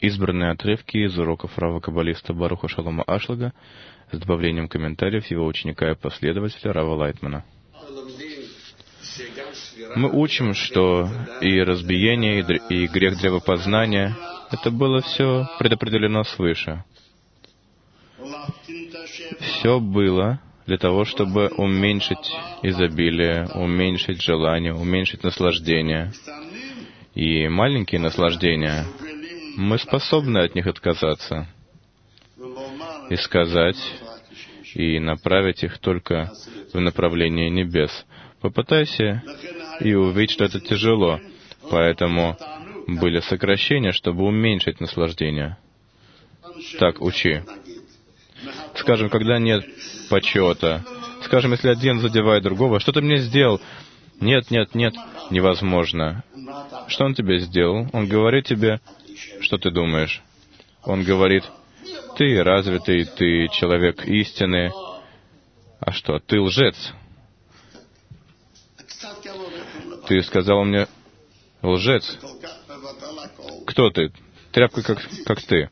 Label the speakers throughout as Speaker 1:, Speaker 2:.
Speaker 1: Избранные отрывки из уроков Рава-каббалиста Баруха Шалома Ашлага с добавлением комментариев его ученика и последователя Рава Лайтмана. Мы учим, что и разбиение, и грех древопознания — это было все предопределено свыше. Все было для того, чтобы уменьшить изобилие, уменьшить желание, уменьшить наслаждение. И маленькие наслаждения, мы способны от них отказаться и сказать, и направить их только в направлении небес. Попытайся и увидеть, что это тяжело. Поэтому были сокращения, чтобы уменьшить наслаждение. Так, учи. Скажем, когда нет почета. Скажем, если один задевает другого, что ты мне сделал? Нет, невозможно. Что он тебе сделал? Он говорит тебе, что ты думаешь. Он говорит, ты развитый, ты человек истины. А что, ты лжец? Ты сказал мне, лжец. Кто ты? Тряпка, как ты.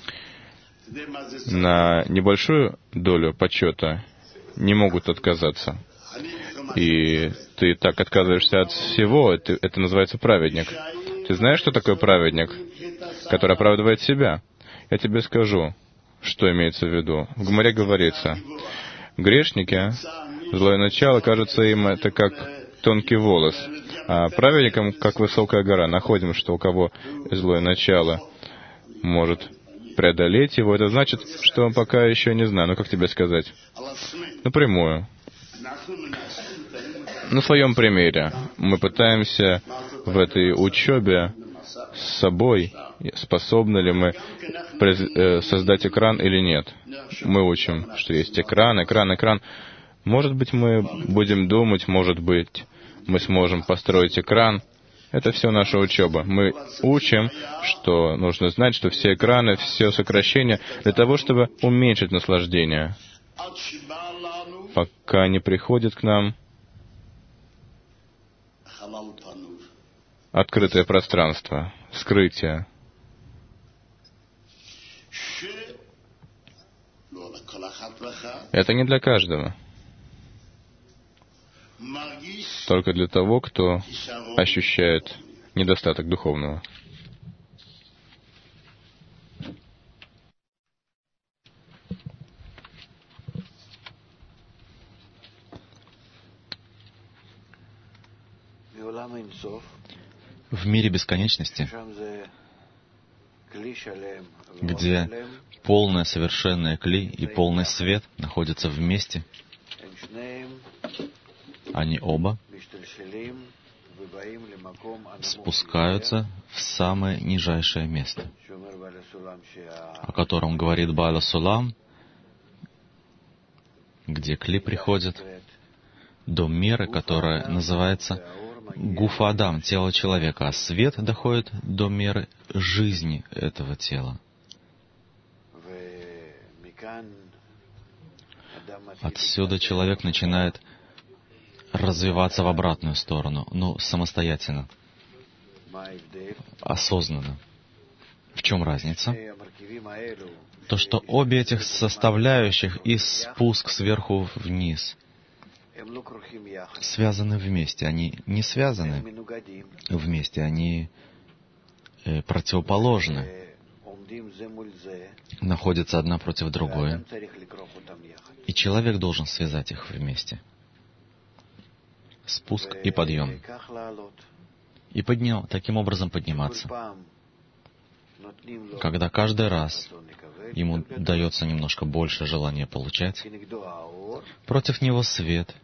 Speaker 1: На небольшую долю почета не могут отказаться. И ты так отказываешься от всего, это называется праведник. Ты знаешь, что такое праведник, который оправдывает себя? Я тебе скажу, что имеется в виду. В Гемаре говорится, грешники, злое начало, кажется им это как тонкий волос, а праведникам, как высокая гора. Находим, что у кого злое начало может преодолеть его, это значит, что он пока еще не знаю. Ну, как тебе сказать? Напрямую. На своем примере мы пытаемся в этой учебе с собой, способны ли мы создать экран или нет. Мы учим, что есть экран. Может быть, мы будем думать, может быть, мы сможем построить экран. Это все наша учеба. Мы учим, что нужно знать, что все экраны, все сокращения для того, чтобы уменьшить наслаждение, пока не приходит к нам открытое пространство, скрытие. Это не для каждого. Только для того, кто ощущает недостаток духовного.
Speaker 2: В мире бесконечности, где полное совершенное кли и полный свет находятся вместе, они оба спускаются в самое нижайшее место, о котором говорит Баал ха-Сулам, где кли приходит до меры, которая называется Гуф Адам, тело человека, а свет доходит до меры жизни этого тела. Отсюда человек начинает развиваться в обратную сторону, но самостоятельно, осознанно. В чем разница? То, что обе этих составляющих и спуск сверху вниз связаны вместе. Они не связаны вместе, они противоположны, находятся одна против другой. И человек должен связать их вместе. Спуск и подъем. И таким образом подниматься. Когда каждый раз ему дается немножко больше желания получать, против него свет.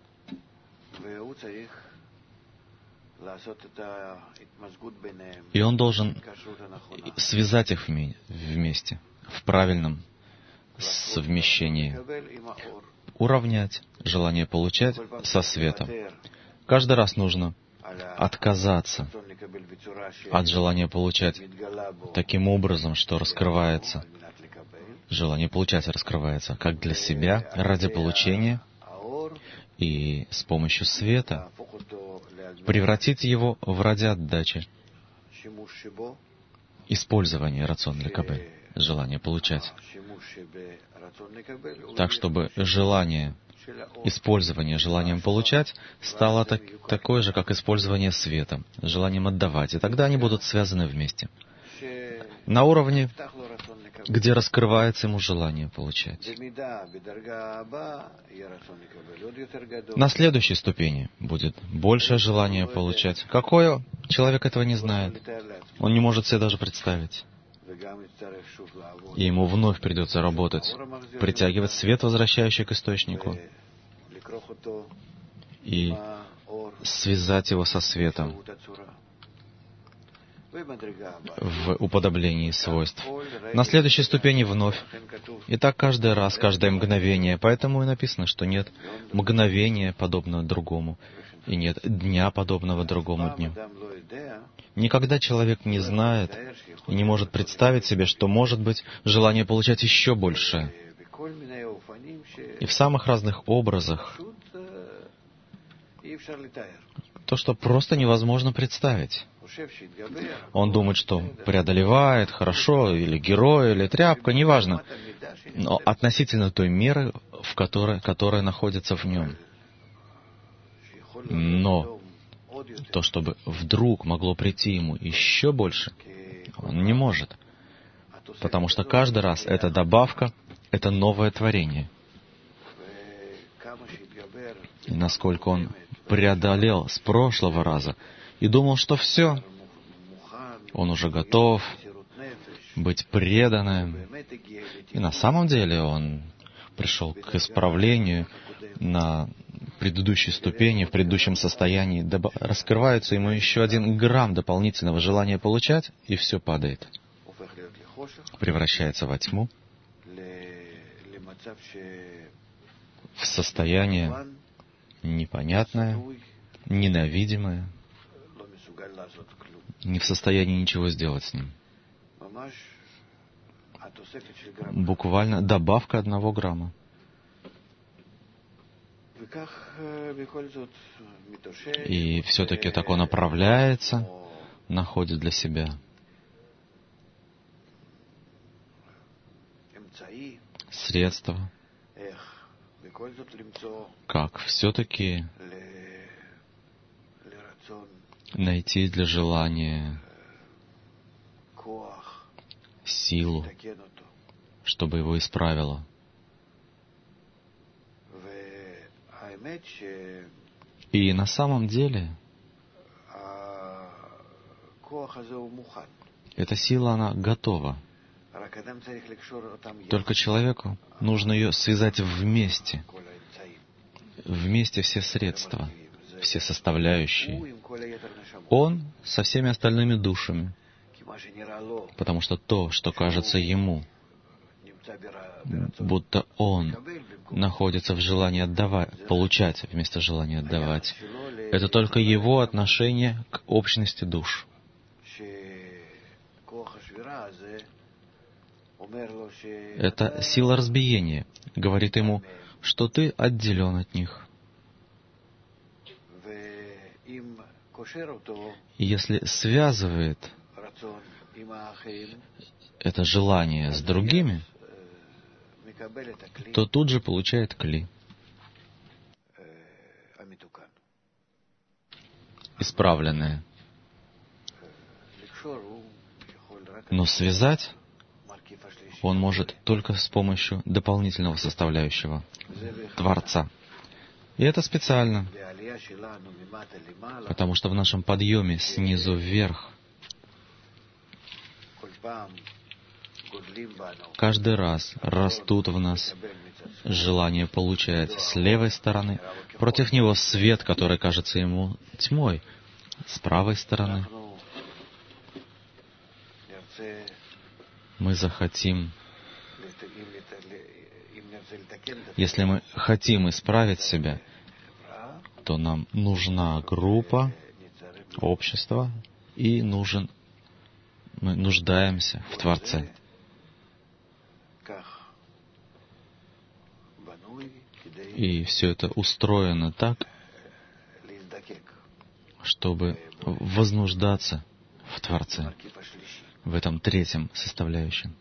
Speaker 2: И он должен связать их вместе, в правильном совмещении. Уравнять желание получать со светом. Каждый раз нужно отказаться от желания получать таким образом, что раскрывается. Желание получать раскрывается как для себя, ради получения, и с помощью света превратить его в ради отдачи, использование рацион лекабель, желание получать. Так, чтобы желание, использование желанием получать стало такое же, как использование светом, желанием отдавать. И тогда они будут связаны вместе. На уровне, где раскрывается ему желание получать. На следующей ступени будет большее желание получать. Какое? Человек этого не знает. Он не может себе даже представить. И ему вновь придется работать, притягивать свет, возвращающий к источнику, и связать его со светом в уподоблении свойств. На следующей ступени вновь. И так каждый раз, каждое мгновение. Поэтому и написано, что нет мгновения, подобного другому, и нет дня, подобного другому дню. Никогда человек не знает и не может представить себе, что может быть желание получать еще больше. И в самых разных образах то, что просто невозможно представить. Он думает, что преодолевает, хорошо, или герой, или тряпка, неважно, но относительно той меры, которая находится в нем. Но то, чтобы вдруг могло прийти ему еще больше, он не может. Потому что каждый раз эта добавка — это новое творение. И насколько он преодолел с прошлого раза и думал, что все, он уже готов быть преданным. И на самом деле он пришел к исправлению на предыдущей ступени, в предыдущем состоянии. Раскрывается ему еще 1 грамм дополнительного желания получать, и все падает. Превращается во тьму, в состояние непонятное, ненавидимое, не в состоянии ничего сделать с ним. Буквально добавка 1 грамма. И все-таки так он оправляется, находит для себя средства, как все-таки найти для желания силу, чтобы его исправило. И на самом деле эта сила, она готова. Только человеку нужно ее связать вместе. Вместе все средства, все составляющие. Он со всеми остальными душами. Потому что то, что кажется ему, будто он находится в желании отдавать, получать вместо желания отдавать, это только его отношение к общности душ. Это сила разбиения говорит ему, что ты отделен от них. И если связывает это желание с другими, то тут же получает кли. Исправленное. Но связать он может только с помощью дополнительного составляющего, Творца. И это специально, потому что в нашем подъеме снизу вверх каждый раз растут в нас желание получать с левой стороны, против него свет, который кажется ему тьмой, с правой стороны. Мы захотим, если мы хотим исправить себя, то нам нужна группа, общество, и мы нуждаемся в Творце. И все это устроено так, чтобы вознуждаться в Творце. в этом третьем составляющем.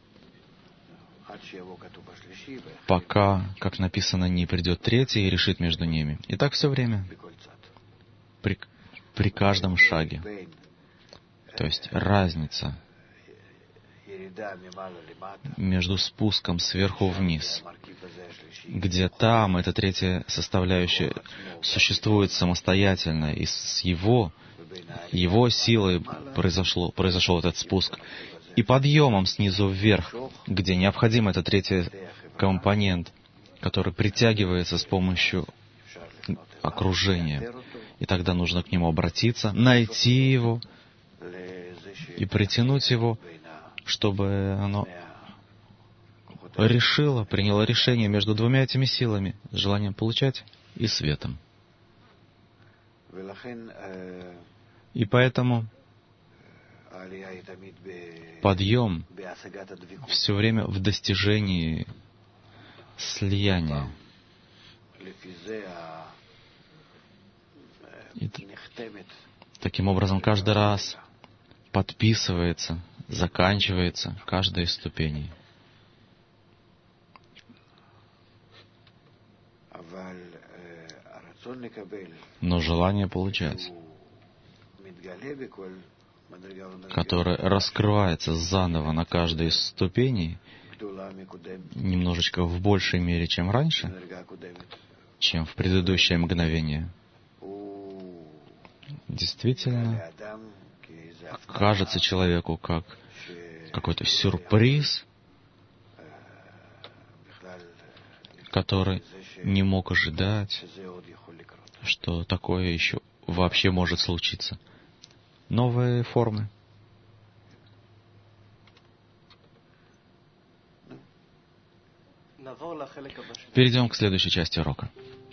Speaker 2: Пока, как написано, не придет третий и решит между ними. И так все время, при каждом шаге. То есть разница между спуском сверху вниз, где там эта третья составляющая существует самостоятельно, и с его силой произошел этот спуск, и подъемом снизу вверх, где необходим этот третий компонент, который притягивается с помощью окружения. И тогда нужно к нему обратиться, найти его и притянуть его, чтобы оно приняло решение между двумя этими силами, желанием получать и светом. И поэтому подъем все время в достижении слияния. И таким образом каждый раз подписывается, заканчивается каждая из ступеней. Но желание получать, которое раскрывается заново на каждой из ступеней, немножечко в большей мере, чем раньше, чем в предыдущее мгновение, действительно кажется человеку как какой-то сюрприз, который не мог ожидать, что такое еще вообще может случиться. Новые формы. Перейдем к следующей части урока.